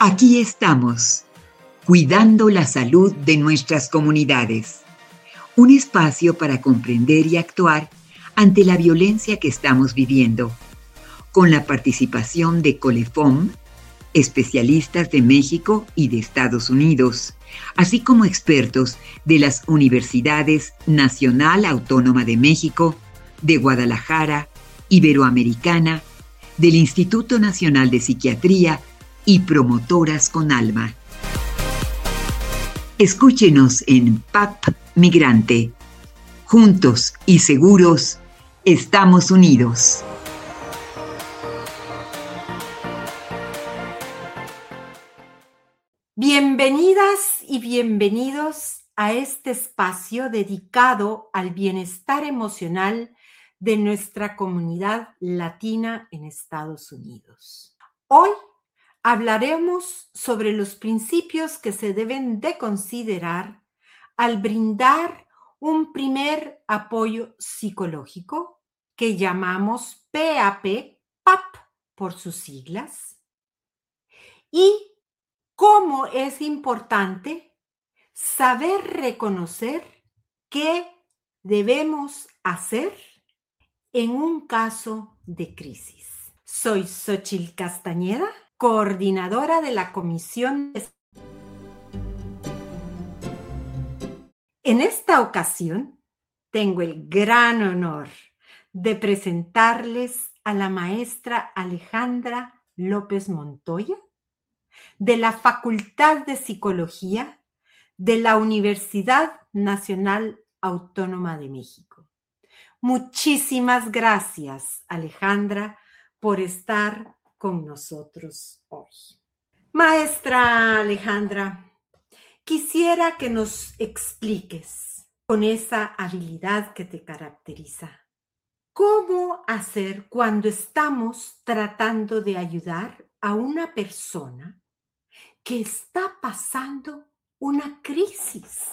Aquí estamos, cuidando la salud de nuestras comunidades. Un espacio para comprender y actuar ante la violencia que estamos viviendo, con la participación de Colefom, especialistas de México y de Estados Unidos, así como expertos de las Universidades Nacional Autónoma de México, de Guadalajara, Iberoamericana, del Instituto Nacional de Psiquiatría y Promotoras con Alma. Escúchenos en PAP Migrante. Juntos y seguros, estamos unidos. Bienvenidas y bienvenidos a este espacio dedicado al bienestar emocional de nuestra comunidad latina en Estados Unidos. Hoy hablaremos sobre los principios que se deben de considerar al brindar un primer apoyo psicológico que llamamos PAP, PAP por sus siglas, y cómo es importante saber reconocer qué debemos hacer en un caso de crisis. Soy Xóchitl Castañeda, coordinadora de la Comisión de... En esta ocasión, tengo el gran honor de presentarles a la maestra Alejandra López Montoya, de la Facultad de Psicología de la Universidad Nacional Autónoma de México. Muchísimas gracias, Alejandra, por estar con nosotros hoy. Maestra Alejandra, quisiera que nos expliques, con esa habilidad que te caracteriza, cómo hacer cuando estamos tratando de ayudar a una persona que está pasando una crisis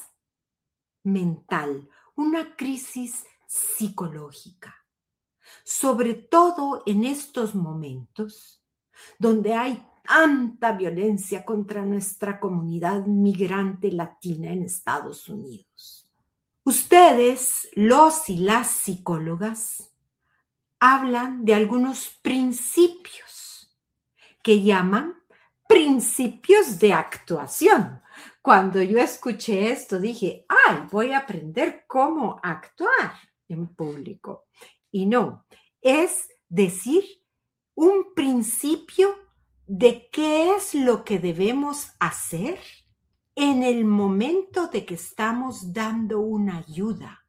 mental, una crisis psicológica. Sobre todo en estos momentos donde hay tanta violencia contra nuestra comunidad migrante latina en Estados Unidos. Ustedes, los y las psicólogas, hablan de algunos principios que llaman principios de actuación. Cuando yo escuché esto dije, voy a aprender cómo actuar en público. Y no, es decir, un principio de qué es lo que debemos hacer en el momento de que estamos dando una ayuda,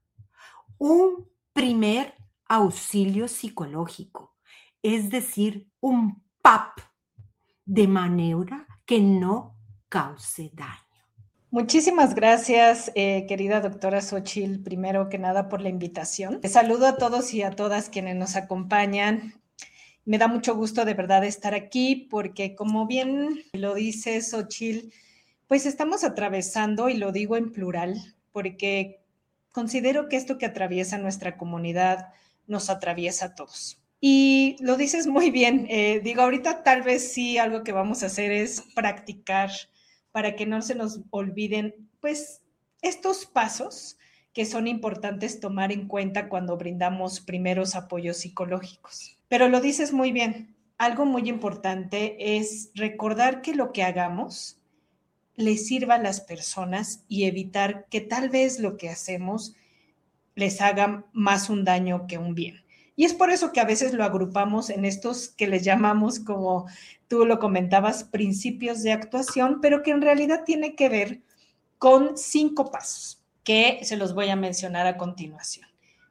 un primer auxilio psicológico, es decir, un PAP, de manera que no cause daño. Muchísimas gracias, querida doctora Xóchitl, primero que nada por la invitación. Les saludo a todos y a todas quienes nos acompañan. Me da mucho gusto de verdad estar aquí porque, como bien lo dice Xóchitl, pues estamos atravesando, y lo digo en plural, porque considero que esto que atraviesa nuestra comunidad nos atraviesa a todos. Y lo dices muy bien. Ahorita tal vez sí algo que vamos a hacer es practicar para que no se nos olviden, pues, estos pasos que son importantes tomar en cuenta cuando brindamos primeros apoyos psicológicos. Pero lo dices muy bien. Algo muy importante es recordar que lo que hagamos le sirva a las personas y evitar que tal vez lo que hacemos les haga más un daño que un bien. Y es por eso que a veces lo agrupamos en estos que les llamamos, como tú lo comentabas, principios de actuación, pero que en realidad tiene que ver con 5 pasos que se los voy a mencionar a continuación.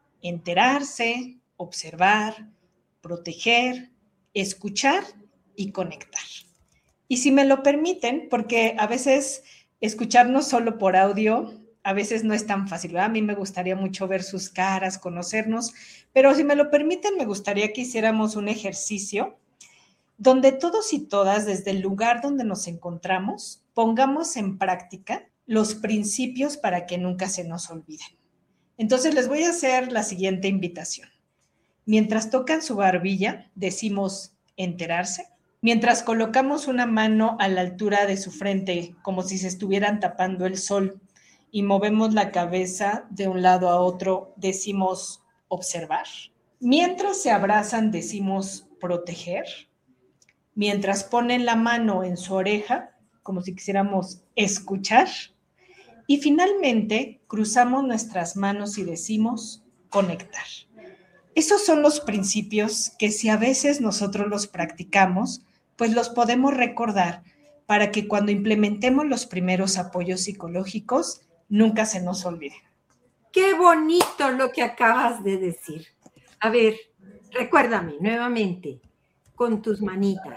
Enterarse, observar, proteger, escuchar y conectar. Y si me lo permiten, porque a veces escucharnos solo por audio a veces no es tan fácil, ¿verdad? A mí me gustaría mucho ver sus caras, conocernos, pero si me lo permiten, me gustaría que hiciéramos un ejercicio donde todos y todas, desde el lugar donde nos encontramos, pongamos en práctica los principios para que nunca se nos olviden. Entonces, les voy a hacer la siguiente invitación. Mientras tocan su barbilla, decimos enterarse, Mientras colocamos una mano a la altura de su frente, como si se estuvieran tapando el sol, y movemos la cabeza de un lado a otro, decimos observar. Mientras se abrazan, decimos proteger. Mientras ponen la mano en su oreja, como si quisiéramos escuchar. Y finalmente, cruzamos nuestras manos y decimos conectar. Esos son los principios que si a veces nosotros los practicamos, pues los podemos recordar para que cuando implementemos los primeros apoyos psicológicos, nunca se nos olviden. Qué bonito lo que acabas de decir. A ver, recuérdame nuevamente, con tus manitas.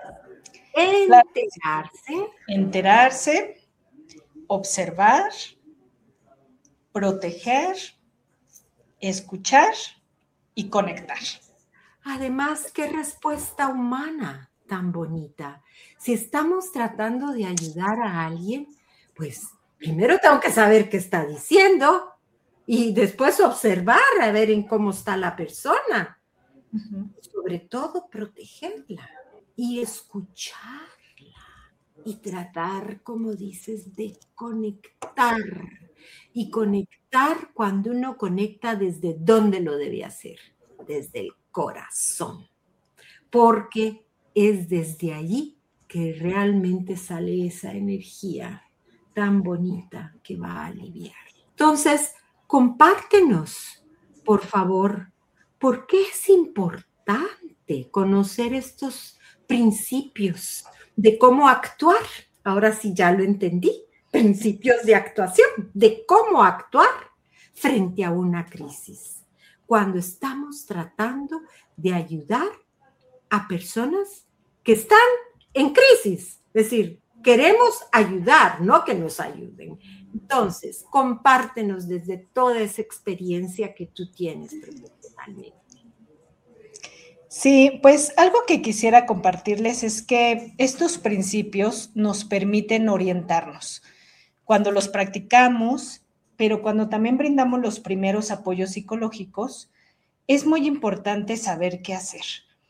Enterarse, observar, proteger, escuchar y conectar. Además, qué respuesta humana tan bonita. Si estamos tratando de ayudar a alguien, pues primero tengo que saber qué está diciendo y después observar a ver en cómo está la persona. Sobre todo protegerla y escucharla y tratar, como dices, de conectar. Y conectar cuando uno conecta desde dónde lo debe hacer, desde el corazón, porque es desde allí que realmente sale esa energía tan bonita que va a aliviar. Entonces, compártenos, por favor, ¿por qué es importante conocer estos principios de cómo actuar? Ahora sí ya lo entendí. Principios de actuación, de cómo actuar frente a una crisis, cuando estamos tratando de ayudar a personas que están en crisis. Es decir, queremos ayudar, no que nos ayuden. Entonces, compártenos desde toda esa experiencia que tú tienes profesionalmente. Sí, pues algo que quisiera compartirles es que estos principios nos permiten orientarnos cuando los practicamos, pero cuando también brindamos los primeros apoyos psicológicos, es muy importante saber qué hacer.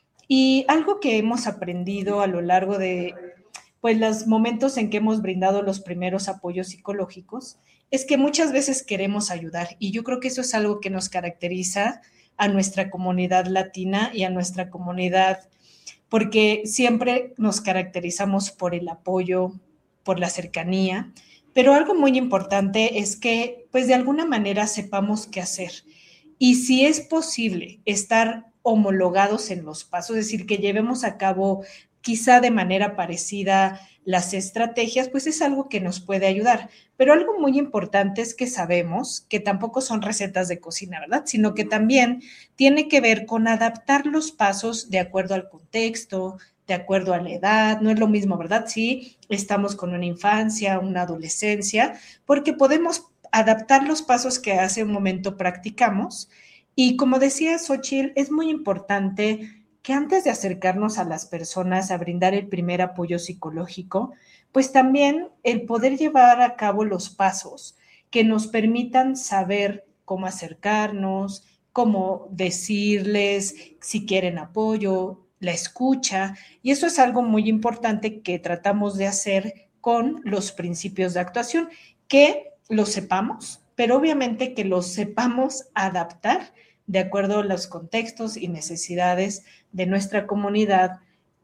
Y algo que hemos aprendido a lo largo de pues, los momentos en que hemos brindado los primeros apoyos psicológicos es que muchas veces queremos ayudar. Y yo creo que eso es algo que nos caracteriza a nuestra comunidad latina y a nuestra comunidad, porque siempre nos caracterizamos por el apoyo, por la cercanía, pero algo muy importante es que, pues de alguna manera sepamos qué hacer. Y si es posible estar homologados en los pasos, es decir, que llevemos a cabo quizá de manera parecida las estrategias, pues es algo que nos puede ayudar. Pero algo muy importante es que sabemos que tampoco son recetas de cocina, ¿verdad? Sino que también tiene que ver con adaptar los pasos de acuerdo al contexto, de acuerdo a la edad, no es lo mismo, ¿verdad? Si estamos con una infancia, una adolescencia, porque podemos adaptar los pasos que hace un momento practicamos. Y como decía Xochitl, es muy importante que antes de acercarnos a las personas a brindar el primer apoyo psicológico, pues también el poder llevar a cabo los pasos que nos permitan saber cómo acercarnos, cómo decirles si quieren apoyo, la escucha, y eso es algo muy importante que tratamos de hacer con los principios de actuación, que los sepamos, pero obviamente que los sepamos adaptar de acuerdo a los contextos y necesidades de nuestra comunidad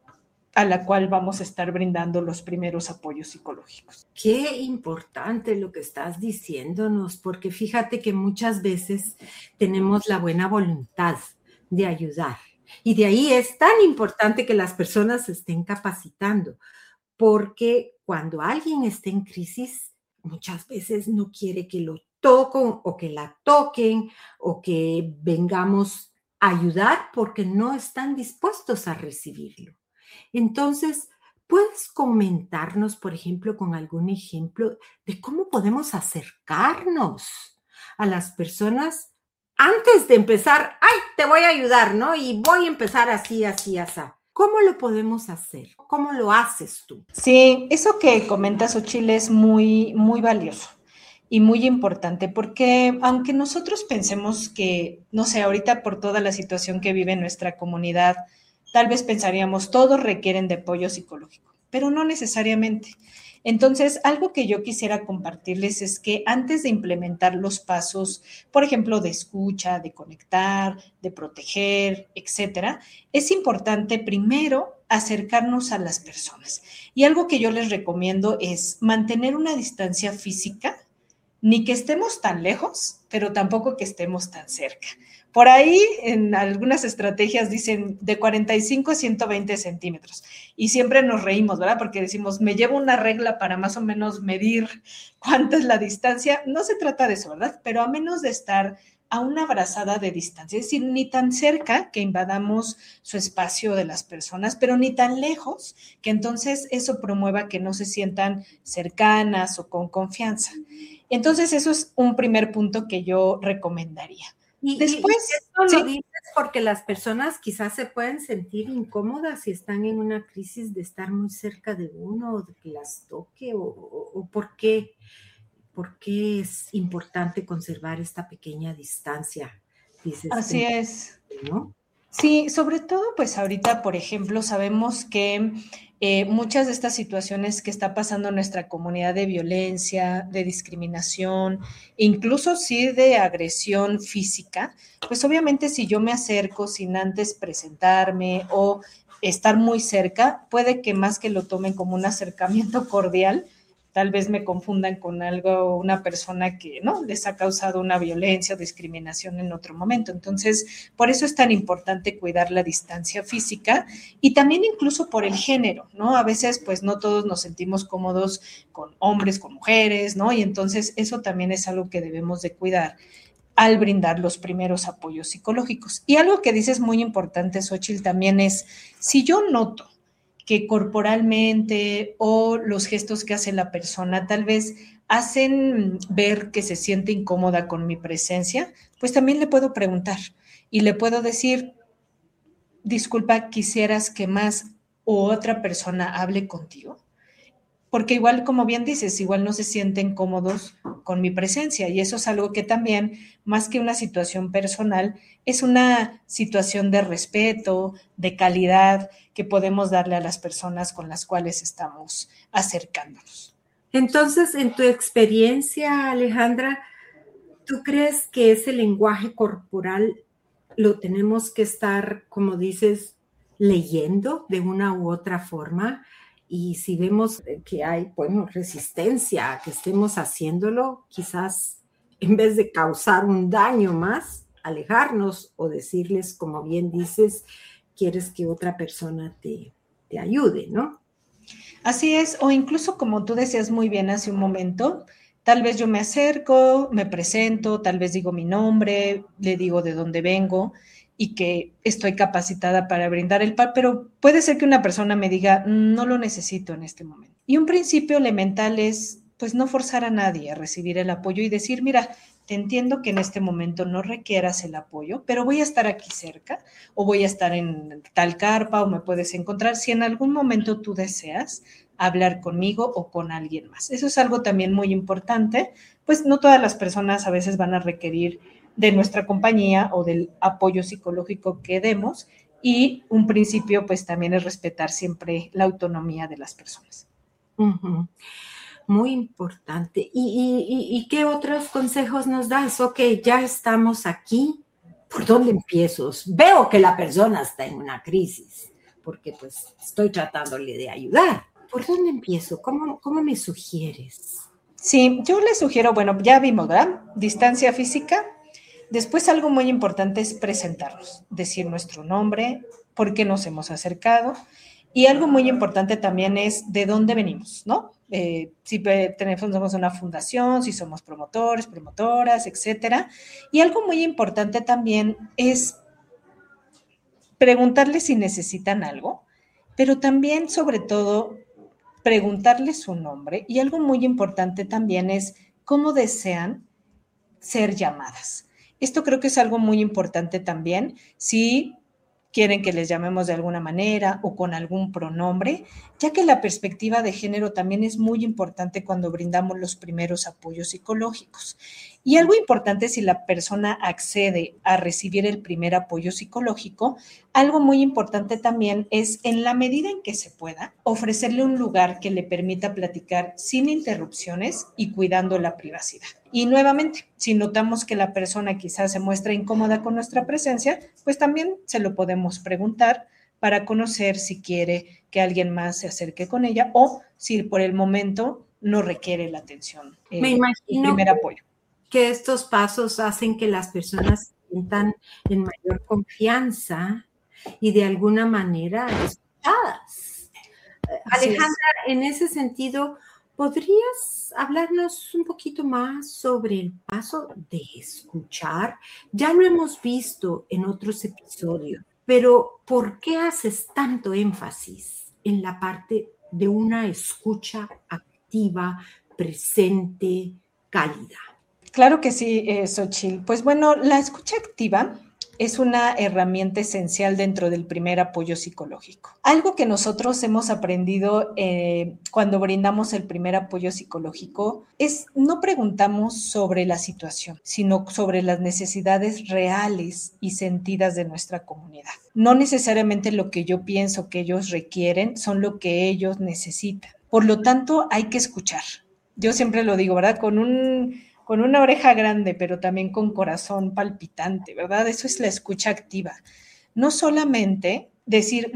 a la cual vamos a estar brindando los primeros apoyos psicológicos. Qué importante lo que estás diciéndonos, porque fíjate que muchas veces tenemos la buena voluntad de ayudar. Y de ahí es tan importante que las personas se estén capacitando, porque cuando alguien está en crisis, muchas veces no quiere que lo toquen o que la toquen o que vengamos a ayudar porque no están dispuestos a recibirlo. Entonces, ¿puedes comentarnos, por ejemplo, con algún ejemplo de cómo podemos acercarnos a las personas antes de empezar? ¡Ay, te voy a ayudar!, ¿no? Y voy a empezar así, así, así. ¿Cómo lo podemos hacer? ¿Cómo lo haces tú? Sí, eso que comentas, Xochitl, es muy, muy valioso y muy importante, porque aunque nosotros pensemos que, no sé, ahorita por toda la situación que vive nuestra comunidad, tal vez pensaríamos, todos requieren de apoyo psicológico, pero no necesariamente. Entonces, algo que yo quisiera compartirles es que antes de implementar los pasos, por ejemplo, de escucha, de conectar, de proteger, etcétera, es importante primero acercarnos a las personas. Y algo que yo les recomiendo es mantener una distancia física, ni que estemos tan lejos, pero tampoco que estemos tan cerca. Por ahí, en algunas estrategias dicen de 45 a 120 centímetros. Y siempre nos reímos, ¿verdad? Porque decimos, me llevo una regla para más o menos medir cuánta es la distancia. No se trata de eso, ¿verdad? Pero a menos de estar a una brazada de distancia, es decir, ni tan cerca que invadamos su espacio de las personas, pero ni tan lejos que entonces eso promueva que no se sientan cercanas o con confianza. Entonces, eso es un primer punto que yo recomendaría. Después, esto lo dices porque las personas quizás se pueden sentir incómodas si están en una crisis de estar muy cerca de uno, o de que las toque, o ¿por qué es importante conservar esta pequeña distancia? Dices, así es. ¿no? Sí, sobre todo, pues ahorita, por ejemplo, sabemos que muchas de estas situaciones que está pasando en nuestra comunidad de violencia, de discriminación, incluso sí de agresión física, pues obviamente si yo me acerco sin antes presentarme o estar muy cerca, puede que más que lo tomen como un acercamiento cordial, tal vez me confundan con algo, una persona que no les ha causado una violencia o discriminación en otro momento. Entonces, por eso es tan importante cuidar la distancia física y también incluso por el género, ¿no? A veces, pues no todos nos sentimos cómodos con hombres, con mujeres, ¿no? Y entonces eso también es algo que debemos de cuidar al brindar los primeros apoyos psicológicos. Y algo que dices muy importante, Xochitl, también es, si yo noto que corporalmente o los gestos que hace la persona tal vez hacen ver que se siente incómoda con mi presencia, pues también le puedo preguntar y le puedo decir, disculpa, ¿quisieras que más u otra persona hable contigo? Porque igual, como bien dices, igual no se sienten cómodos con mi presencia y eso es algo que también, más que una situación personal, es una situación de respeto, de calidad que podemos darle a las personas con las cuales estamos acercándonos. Entonces, en tu experiencia, Alejandra, ¿tú crees que ese lenguaje corporal lo tenemos que estar, como dices, leyendo de una u otra forma? Y si vemos que hay, bueno, resistencia a que estemos haciéndolo, quizás en vez de causar un daño más, alejarnos o decirles, como bien dices, quieres que otra persona te ayude, ¿no? Así es, o incluso como tú decías muy bien hace un momento, tal vez yo me acerco, me presento, tal vez digo mi nombre, le digo de dónde vengo y que estoy capacitada para brindar el par, pero puede ser que una persona me diga, no lo necesito en este momento. Y un principio elemental es, pues, no forzar a nadie a recibir el apoyo y decir, mira, te entiendo que en este momento no requieras el apoyo, pero voy a estar aquí cerca o voy a estar en tal carpa o me puedes encontrar si en algún momento tú deseas hablar conmigo o con alguien más. Eso es algo también muy importante, pues no todas las personas a veces van a requerir de nuestra compañía o del apoyo psicológico que demos y un principio pues también es respetar siempre la autonomía de las personas. Uh-huh. Muy importante. ¿Y qué otros consejos nos das? Ok, ya estamos aquí. ¿Por dónde empiezo? Veo que la persona está en una crisis, porque pues estoy tratándole de ayudar. ¿Por dónde empiezo? ¿Cómo me sugieres? Sí, yo les sugiero, bueno, ya vimos, ¿verdad? Distancia física. Después algo muy importante es presentarnos, decir nuestro nombre, por qué nos hemos acercado. Y algo muy importante también es de dónde venimos, ¿no? Si tenemos una fundación, si somos promotores, promotoras, etcétera. Y algo muy importante también es preguntarles si necesitan algo, pero también, sobre todo, preguntarles su nombre. Y algo muy importante también es cómo desean ser llamadas. Esto creo que es algo muy importante también. Si quieren que les llamemos de alguna manera o con algún pronombre, ya que la perspectiva de género también es muy importante cuando brindamos los primeros apoyos psicológicos. Y algo importante, si la persona accede a recibir el primer apoyo psicológico, algo muy importante también es, en la medida en que se pueda, ofrecerle un lugar que le permita platicar sin interrupciones y cuidando la privacidad. Y nuevamente, si notamos que la persona quizás se muestra incómoda con nuestra presencia, pues también se lo podemos preguntar para conocer si quiere que alguien más se acerque con ella o si por el momento no requiere la atención, Me imagino el primer apoyo. Que estos pasos hacen que las personas se sientan en mayor confianza y de alguna manera escuchadas. Alejandra, en ese sentido, ¿podrías hablarnos un poquito más sobre el paso de escuchar? Ya lo hemos visto en otros episodios, pero ¿por qué haces tanto énfasis en la parte de una escucha activa, presente, cálida? Claro que sí, Xochitl. Pues bueno, la escucha activa es una herramienta esencial dentro del primer apoyo psicológico. Algo que nosotros hemos aprendido cuando brindamos el primer apoyo psicológico es no preguntamos sobre la situación, sino sobre las necesidades reales y sentidas de nuestra comunidad. No necesariamente lo que yo pienso que ellos requieren son lo que ellos necesitan. Por lo tanto, hay que escuchar. Yo siempre lo digo, ¿verdad? Con una oreja grande, pero también con corazón palpitante, ¿verdad? Eso es la escucha activa. No solamente decir,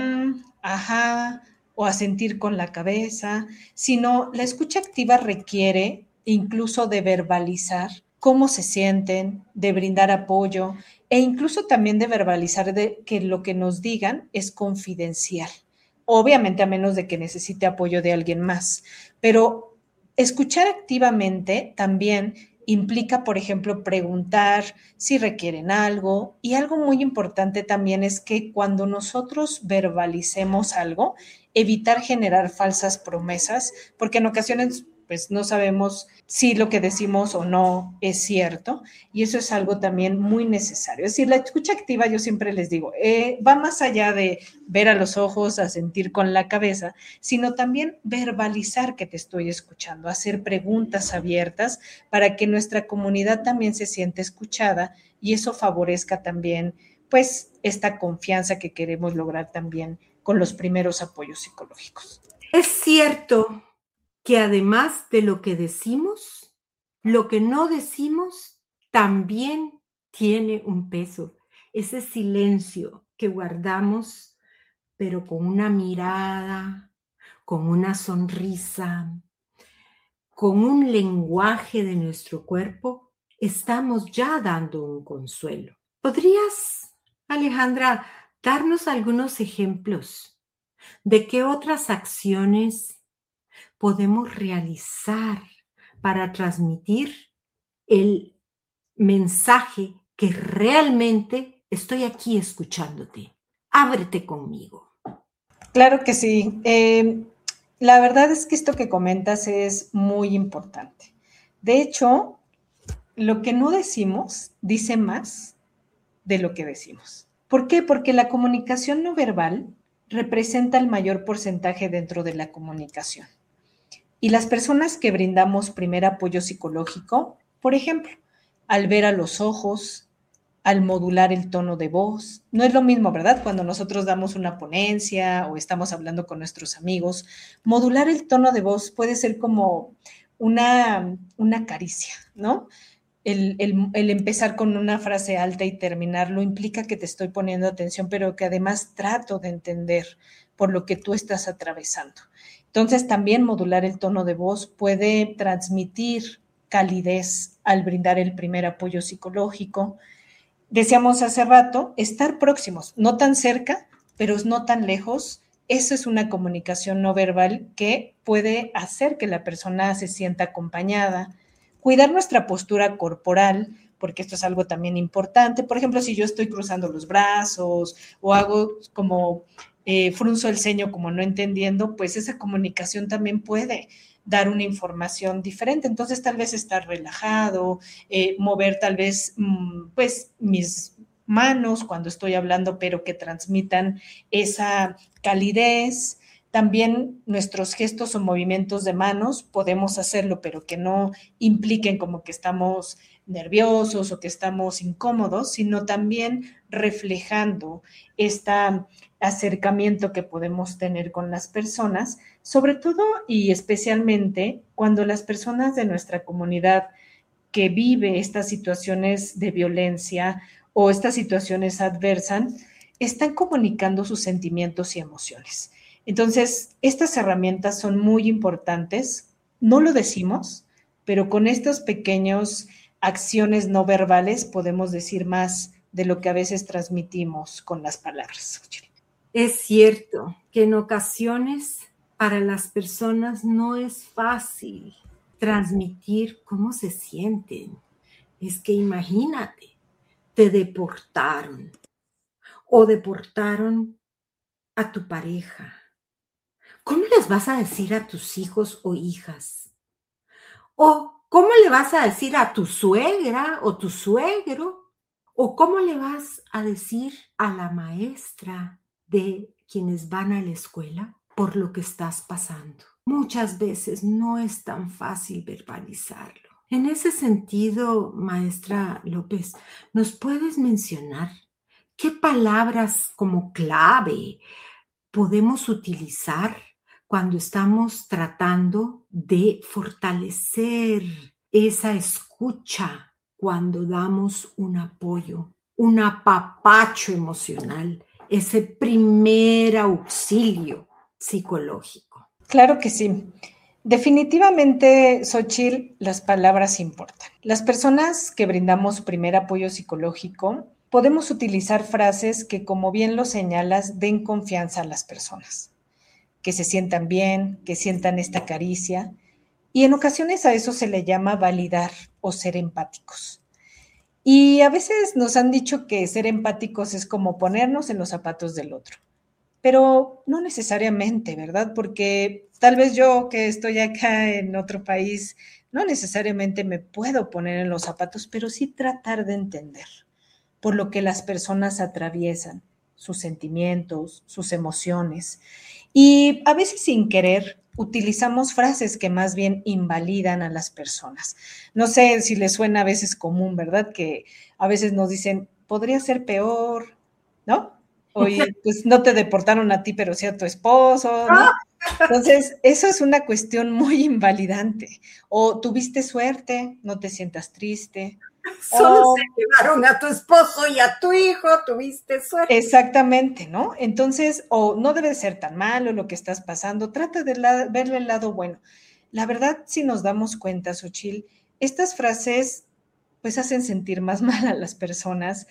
ajá, o asentir con la cabeza, sino la escucha activa requiere incluso de verbalizar cómo se sienten, de brindar apoyo e incluso también de verbalizar que lo que nos digan es confidencial. Obviamente a menos de que necesite apoyo de alguien más, pero escuchar activamente también implica, por ejemplo, preguntar si requieren algo, y algo muy importante también es que cuando nosotros verbalicemos algo, evitar generar falsas promesas, porque en ocasiones pues no sabemos si lo que decimos o no es cierto, y eso es algo también muy necesario. Es decir, la escucha activa, yo siempre les digo, va más allá de ver a los ojos, a sentir con la cabeza, sino también verbalizar que te estoy escuchando, hacer preguntas abiertas para que nuestra comunidad también se sienta escuchada y eso favorezca también, pues, esta confianza que queremos lograr también con los primeros apoyos psicológicos. Es cierto que además de lo que decimos, lo que no decimos también tiene un peso. Ese silencio que guardamos, pero con una mirada, con una sonrisa, con un lenguaje de nuestro cuerpo, estamos ya dando un consuelo. ¿Podrías, Alejandra, darnos algunos ejemplos de qué otras acciones podemos realizar para transmitir el mensaje que realmente estoy aquí escuchándote? Ábrete conmigo. Claro que sí. La verdad es que esto que comentas es muy importante. De hecho, lo que no decimos dice más de lo que decimos. ¿Por qué? Porque la comunicación no verbal representa el mayor porcentaje dentro de la comunicación. Y las personas que brindamos primer apoyo psicológico, por ejemplo, al ver a los ojos, al modular el tono de voz. No es lo mismo, ¿verdad? Cuando nosotros damos una ponencia o estamos hablando con nuestros amigos, modular el tono de voz puede ser como una caricia, ¿no? El empezar con una frase alta y terminarlo implica que te estoy poniendo atención, pero que además trato de entender por lo que tú estás atravesando. Entonces, también modular el tono de voz puede transmitir calidez al brindar el primer apoyo psicológico. Decíamos hace rato, estar próximos, no tan cerca, pero no tan lejos. Esa es una comunicación no verbal que puede hacer que la persona se sienta acompañada. Cuidar nuestra postura corporal, porque esto es algo también importante. Por ejemplo, si yo estoy cruzando los brazos o hago como frunzo el ceño como no entendiendo, pues esa comunicación también puede dar una información diferente. Entonces, tal vez estar relajado, mover tal vez, pues, mis manos cuando estoy hablando, pero que transmitan esa calidez. También nuestros gestos o movimientos de manos podemos hacerlo, pero que no impliquen como que estamos nerviosos o que estamos incómodos, sino también reflejando este acercamiento que podemos tener con las personas, sobre todo y especialmente cuando las personas de nuestra comunidad que vive estas situaciones de violencia o estas situaciones adversas, están comunicando sus sentimientos y emociones. Entonces, estas herramientas son muy importantes, no lo decimos, pero con estas pequeñas acciones no verbales podemos decir más de lo que a veces transmitimos con las palabras. Es cierto que en ocasiones para las personas no es fácil transmitir cómo se sienten. Es que imagínate, te deportaron o deportaron a tu pareja. ¿Cómo les vas a decir a tus hijos o hijas? ¿O cómo le vas a decir a tu suegra o tu suegro? ¿O cómo le vas a decir a la maestra de quienes van a la escuela por lo que estás pasando? Muchas veces no es tan fácil verbalizarlo. En ese sentido, maestra López, ¿nos puedes mencionar qué palabras como clave podemos utilizar cuando estamos tratando de fortalecer esa escucha cuando damos un apoyo, un apapacho emocional, ese primer auxilio psicológico? Claro que sí. Definitivamente, Xochitl, las palabras importan. Las personas que brindamos primer apoyo psicológico podemos utilizar frases que, como bien lo señalas, den confianza a las personas, que se sientan bien, que sientan esta caricia, y en ocasiones a eso se le llama validar o ser empáticos. Y a veces nos han dicho que ser empáticos es como ponernos en los zapatos del otro, pero no necesariamente, ¿verdad? Porque tal vez yo que estoy acá en otro país, no necesariamente me puedo poner en los zapatos, pero sí tratar de entender por lo que las personas atraviesan, sus sentimientos, sus emociones. Y a veces sin querer utilizamos frases que más bien invalidan a las personas. No sé si les suena a veces común, ¿verdad? Que a veces nos dicen, podría ser peor, ¿no? Oye, pues no te deportaron a ti, pero sí a tu esposo, ¿no? Entonces, eso es una cuestión muy invalidante. O tuviste suerte, no te sientas triste. Solo se llevaron a tu esposo y a tu hijo, tuviste suerte. Exactamente, ¿no? Entonces, o no debe ser tan malo lo que estás pasando, trata de verle el lado bueno. La verdad, si nos damos cuenta, Xochitl, estas frases pues hacen sentir más mal a las personas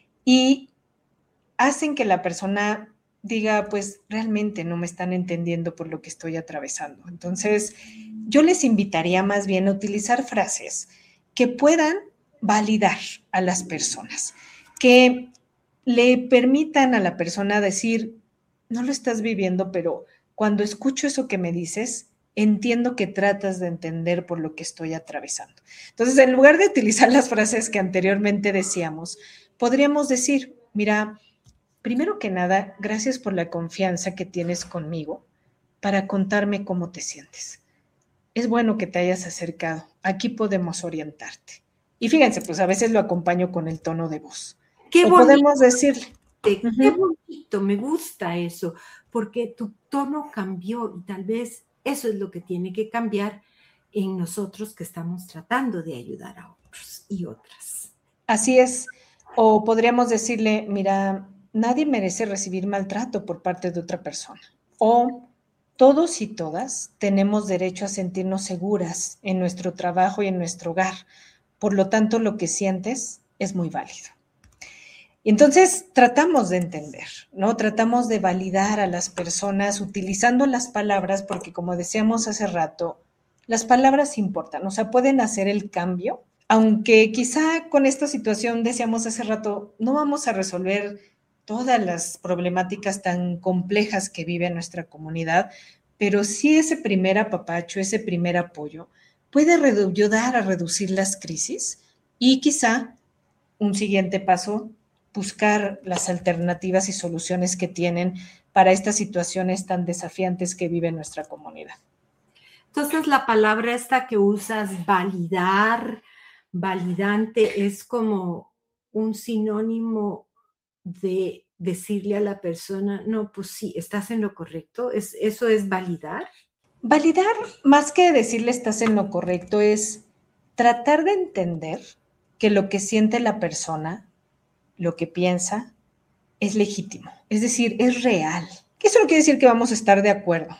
y hacen que la persona diga, pues realmente no me están entendiendo por lo que estoy atravesando. Entonces, yo les invitaría más bien a utilizar frases que puedan validar a las personas, que le permitan a la persona decir, no lo estás viviendo, pero cuando escucho eso que me dices, entiendo que tratas de entender por lo que estoy atravesando. Entonces, en lugar de utilizar las frases que anteriormente decíamos, podríamos decir, mira, primero que nada, gracias por la confianza que tienes conmigo para contarme cómo te sientes. Es bueno que te hayas acercado. Aquí podemos orientarte. Y fíjense, pues a veces lo acompaño con el tono de voz. Qué o bonito, podemos decirle. qué bonito, me gusta eso, porque tu tono cambió y tal vez eso es lo que tiene que cambiar en nosotros que estamos tratando de ayudar a otros y otras. Así es. O podríamos decirle, mira, nadie merece recibir maltrato por parte de otra persona. O todos y todas tenemos derecho a sentirnos seguras en nuestro trabajo y en nuestro hogar. Por lo tanto, lo que sientes es muy válido. Y entonces tratamos de entender, ¿no? Tratamos de validar a las personas utilizando las palabras, porque como decíamos hace rato, las palabras importan, o sea, pueden hacer el cambio, aunque quizá con esta situación, decíamos hace rato, no vamos a resolver todas las problemáticas tan complejas que vive nuestra comunidad, pero sí ese primer apapacho, ese primer apoyo, puede ayudar a reducir las crisis y quizá un siguiente paso, buscar las alternativas y soluciones que tienen para estas situaciones tan desafiantes que vive nuestra comunidad. Entonces, la palabra esta que usas, validar, validante, es como un sinónimo de decirle a la persona, no, pues sí, estás en lo correcto. ¿Eso es validar? Validar, más que decirle estás en lo correcto, es tratar de entender que lo que siente la persona, lo que piensa, es legítimo, es decir, es real. Eso no quiere decir que vamos a estar de acuerdo,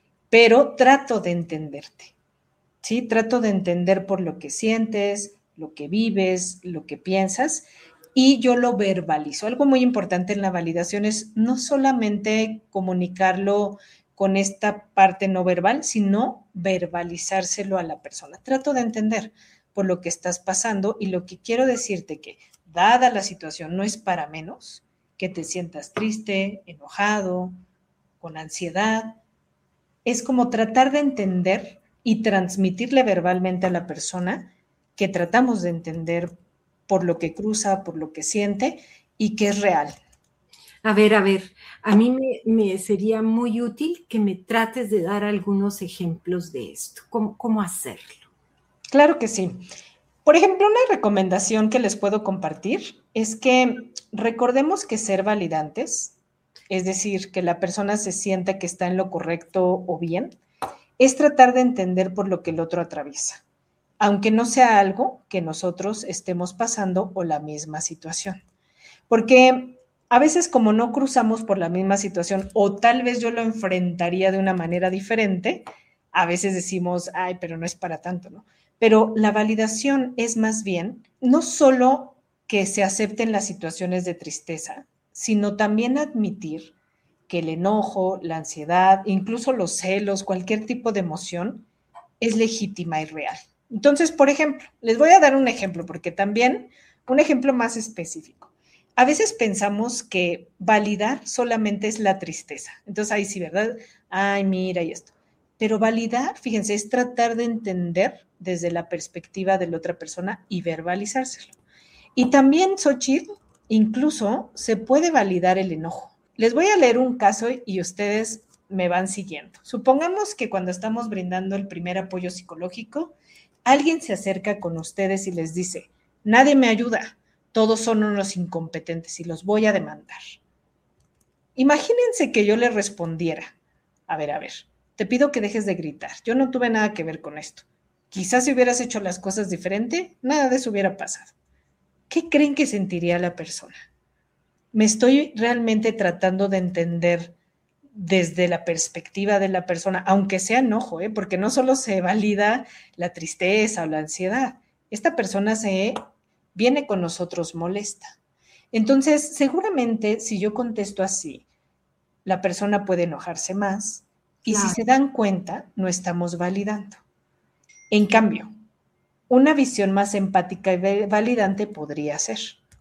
pero trato de entenderte, ¿sí? Trato de entender por lo que sientes, lo que vives, lo que piensas, y yo lo verbalizo. Algo muy importante en la validación es no solamente comunicarlo con esta parte no verbal, sino verbalizárselo a la persona. Trato de entender por lo que estás pasando y lo que quiero decirte que, dada la situación, no es para menos que te sientas triste, enojado, con ansiedad. Es como tratar de entender y transmitirle verbalmente a la persona que tratamos de entender por lo que cruza, por lo que siente y que es real. A ver, a mí me sería muy útil que me trates de dar algunos ejemplos de esto. ¿Cómo hacerlo? Claro que sí. Por ejemplo, una recomendación que les puedo compartir es que recordemos que ser validantes, es decir, que la persona se sienta que está en lo correcto o bien, es tratar de entender por lo que el otro atraviesa, aunque no sea algo que nosotros estemos pasando o la misma situación. Porque a veces como no cruzamos por la misma situación o tal vez yo lo enfrentaría de una manera diferente, a veces decimos, ay, pero no es para tanto, ¿no? Pero la validación es más bien no solo que se acepten las situaciones de tristeza, sino también admitir que el enojo, la ansiedad, incluso los celos, cualquier tipo de emoción es legítima y real. Entonces, por ejemplo, les voy a dar un ejemplo, porque también un ejemplo más específico. A veces pensamos que validar solamente es la tristeza. Entonces, ahí sí, ¿verdad? Ay, mira y esto. Pero validar, fíjense, es tratar de entender desde la perspectiva de la otra persona y verbalizárselo. Y también, Xochitl, incluso se puede validar el enojo. Les voy a leer un caso y ustedes me van siguiendo. Supongamos que cuando estamos brindando el primer apoyo psicológico, alguien se acerca con ustedes y les dice, nadie me ayuda, todos son unos incompetentes y los voy a demandar. Imagínense que yo le respondiera, a ver, te pido que dejes de gritar, yo no tuve nada que ver con esto. Quizás si hubieras hecho las cosas diferente, nada de eso hubiera pasado. ¿Qué creen que sentiría la persona? Me estoy realmente tratando de entender desde la perspectiva de la persona, aunque sea enojo, porque no solo se valida la tristeza o la ansiedad, esta persona viene con nosotros molesta. Entonces, seguramente si yo contesto así, la persona puede enojarse más y Claro. si se dan cuenta, no estamos validando. En cambio, una visión más empática y validante podría ser,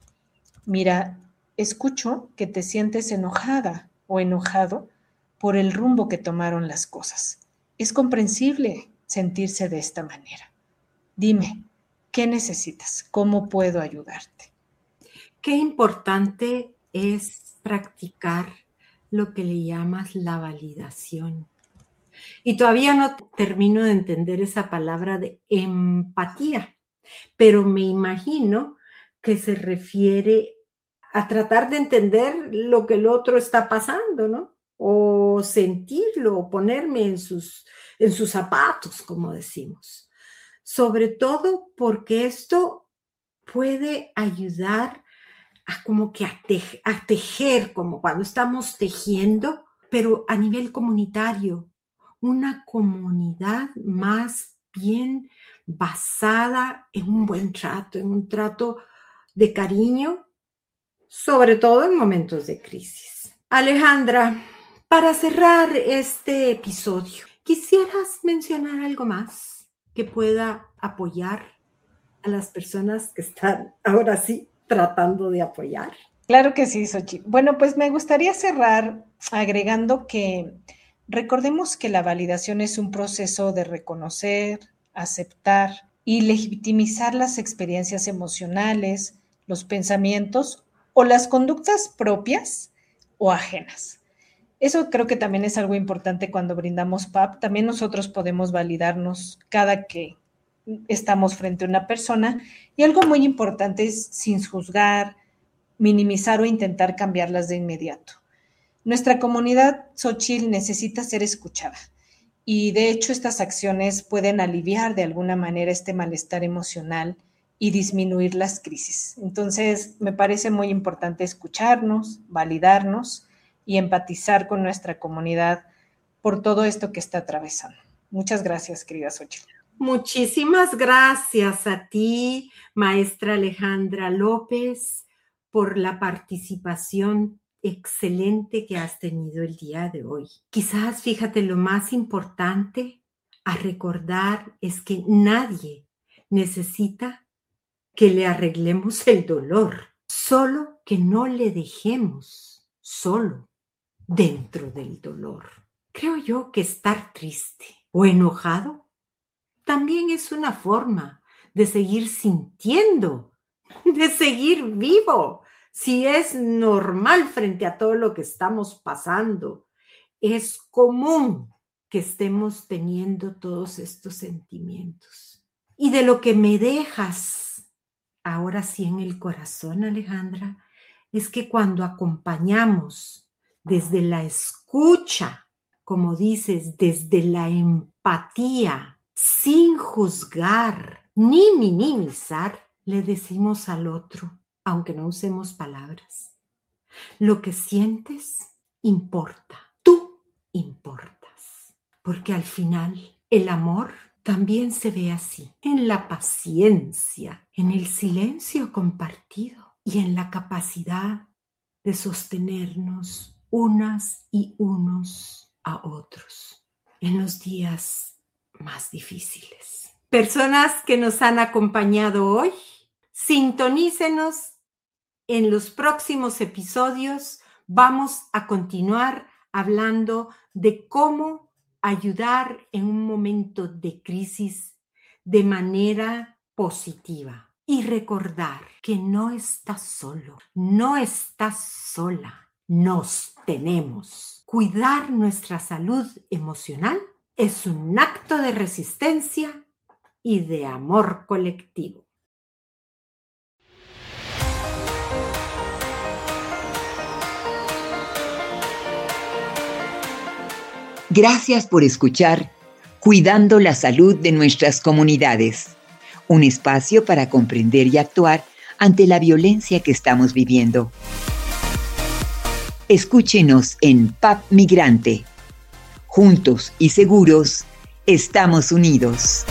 mira, escucho que te sientes enojada o enojado por el rumbo que tomaron las cosas. Es comprensible sentirse de esta manera. Dime, ¿qué necesitas? ¿Cómo puedo ayudarte? Qué importante es practicar lo que le llamas la validación. Y todavía no termino de entender esa palabra de empatía, pero me imagino que se refiere a tratar de entender lo que el otro está pasando, ¿no? O sentirlo, o ponerme en sus zapatos, como decimos. Sobre todo porque esto puede ayudar a como que a tejer, como cuando estamos tejiendo, pero a nivel comunitario, una comunidad más bien basada en un buen trato, en un trato de cariño, sobre todo en momentos de crisis. Alejandra, para cerrar este episodio, ¿quisieras mencionar algo más que pueda apoyar a las personas que están ahora sí tratando de apoyar? Claro que sí, Xochitl. Bueno, pues me gustaría cerrar agregando que recordemos que la validación es un proceso de reconocer, aceptar y legitimizar las experiencias emocionales, los pensamientos o las conductas propias o ajenas. Eso creo que también es algo importante cuando brindamos PAP. También nosotros podemos validarnos cada que estamos frente a una persona. Y algo muy importante es sin juzgar, minimizar o intentar cambiarlas de inmediato. Nuestra comunidad Xochitl necesita ser escuchada. Y de hecho estas acciones pueden aliviar de alguna manera este malestar emocional y disminuir las crisis. Entonces, me parece muy importante escucharnos, validarnos y empatizar con nuestra comunidad por todo esto que está atravesando. Muchas gracias, querida Xochitl. Muchísimas gracias a ti, maestra Alejandra López, por la participación excelente que has tenido el día de hoy. Quizás, fíjate, lo más importante a recordar es que nadie necesita que le arreglemos el dolor, solo que no le dejemos solo dentro del dolor. Creo yo que estar triste o enojado también es una forma de seguir sintiendo, de seguir vivo. Si es normal frente a todo lo que estamos pasando, es común que estemos teniendo todos estos sentimientos. Y de lo que me dejas ahora sí en el corazón, Alejandra, es que cuando acompañamos desde la escucha, como dices, desde la empatía, sin juzgar ni minimizar, le decimos al otro, aunque no usemos palabras, lo que sientes importa, tú importas, porque al final el amor también se ve así, en la paciencia, en el silencio compartido y en la capacidad de sostenernos unas y unos a otros en los días más difíciles. Personas que nos han acompañado hoy, sintonícenos en los próximos episodios. Vamos a continuar hablando de cómo ayudar en un momento de crisis de manera positiva y recordar que no estás solo, no estás sola, nos tenemos. Cuidar nuestra salud emocional es un acto de resistencia y de amor colectivo. Gracias por escuchar Cuidando la Salud de Nuestras Comunidades, un espacio para comprender y actuar ante la violencia que estamos viviendo. Escúchenos en PAP Migrante. Juntos y seguros, estamos unidos.